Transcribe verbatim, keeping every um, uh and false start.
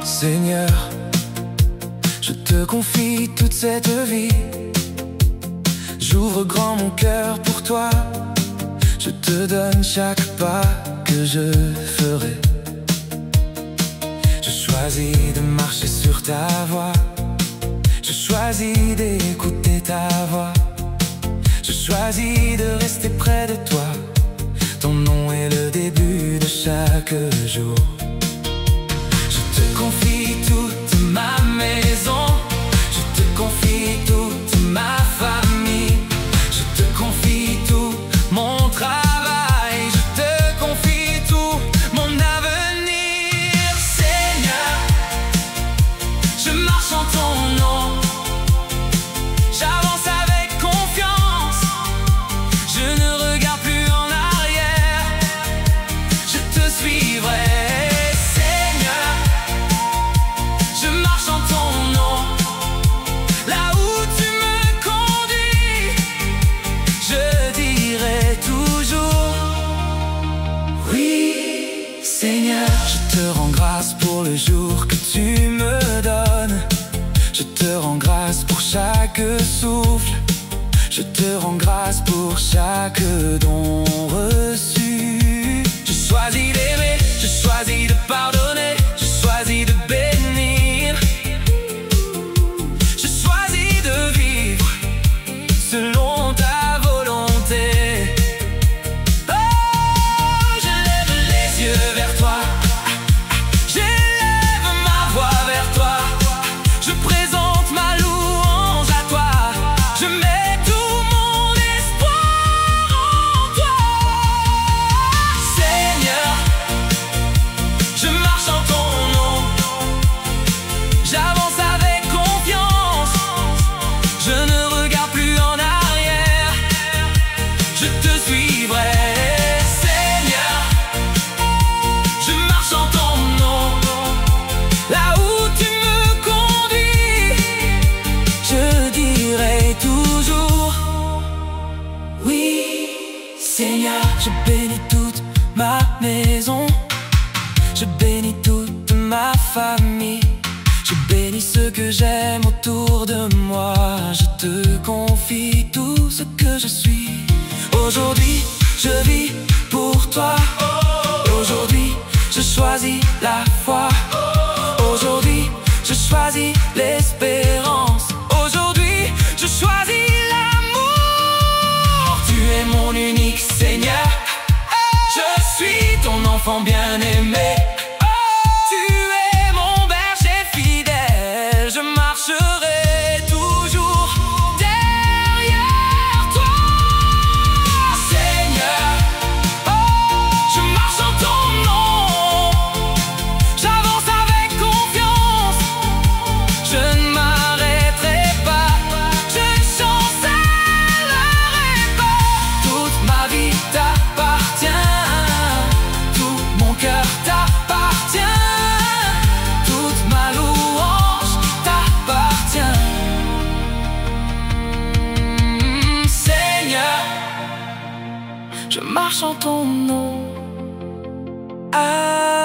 Seigneur, je te confie toute cette vie. J'ouvre grand mon cœur pour toi. Je te donne chaque pas que je ferai. Je choisis de marcher sur ta voie. Je choisis d'écouter ta voix. Je choisis de rester près de toi. Ton nom est le début de chaque jour. Je te confie toute ma maison. Je te confie toute ma famille. Je te confie tout mon travail. Je te confie tout mon avenir. Seigneur, je marche en ton nom. J'avance avec confiance. Je ne regarde plus en arrière. Je te suivrai. Seigneur, je te rends grâce pour le jour que tu me donnes. Je te rends grâce pour chaque souffle. Je te rends grâce pour chaque don reçu. Je choisis d'aimer, je choisis de pardonner. Je choisis de bénir. Je choisis de vivre selon ta volonté. Vers toi, j'élève ma voix vers toi. Je présente ma louange à toi. Je mets tout mon espoir en toi. Seigneur, je marche en ton nom. J'avance avec confiance. Je ne regarde plus en arrière. Je te suivrai. Seigneur, je bénis toute ma maison. Je bénis toute ma famille. Je bénis ceux que j'aime autour de moi. Je te confie tout ce que je suis. Aujourd'hui, je vis pour toi. Aujourd'hui, je choisis la foi. Aujourd'hui, je choisis l'espérance. Aujourd'hui, je choisis l'amour. Tu es mon unique Seigneur. Je suis ton enfant bien-aimé. Tu es mon berger fidèle. Je marcherai toujours derrière toi. Seigneur, je marche en ton nom. J'avance avec confiance. Je ne m'arrêterai pas. Je ne chancellerai pas. Toute ma vie t'appartient. Tout mon cœur t'appartient. Toute ma louange t'appartient. Mmh, Seigneur, je marche en ton nom. Ah.